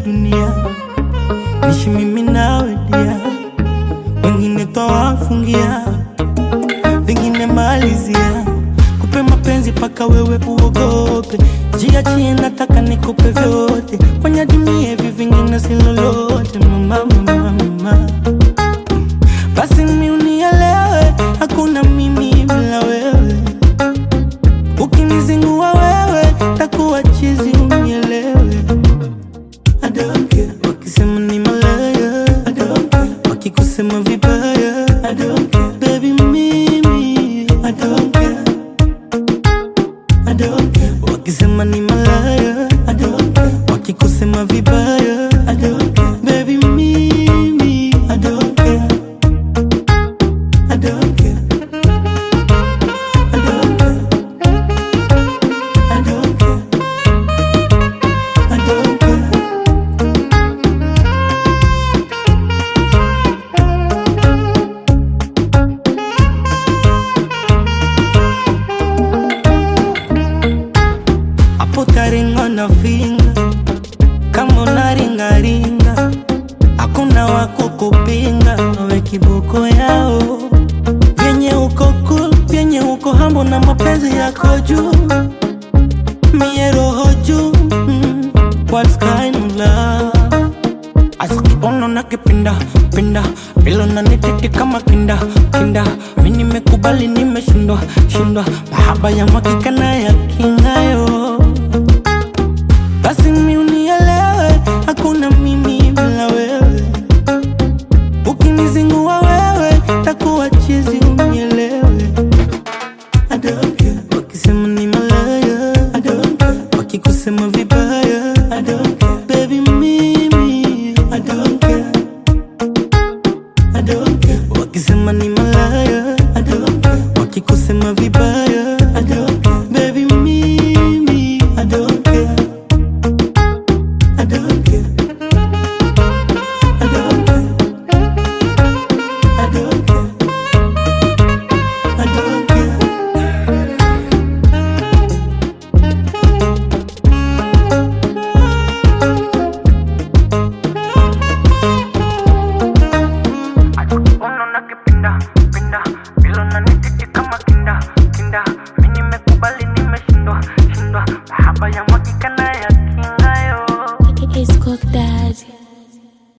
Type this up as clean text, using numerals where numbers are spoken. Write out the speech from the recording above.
dunia, nishi mimi nawe dia. Wengine twawafungia, vingine malizia. Kupe mapenzi paka wewe uogope, jiachie nataka nikupe vyote. Fanya dunia hivi vingine si lolote. Mama, mama, mama, basi mimi unielewe, hakuna mimi bila wewe. Ukinizingua wewe, takuwa chizi unielewe. I don't care, wakisema ni malaya. I don't care, wakikusema vibaya. I don't care, baby mimi. I don't care, I don't care, wakisema ni malaya. I don't care, wakikusema vibaya. I don't care, baby mimi. I don't care, I don't care, I don't care, I don't care, I don't care. Put a ring on a finger, kama unaringaringa, hakuna wako kupinga. Wewe kiboko yao, vyenye uko cool, vyenye uko humble na mapenzi yako juu. Mie roho juu, what kind of love? Asikibono na kipinda, pinda, bilo na nititi kama kinda, kinda. Mimi nimekubali nimeshindwa, shindwa, mahaba ya mwakika na ya kingayo. Basi mimi unielewe,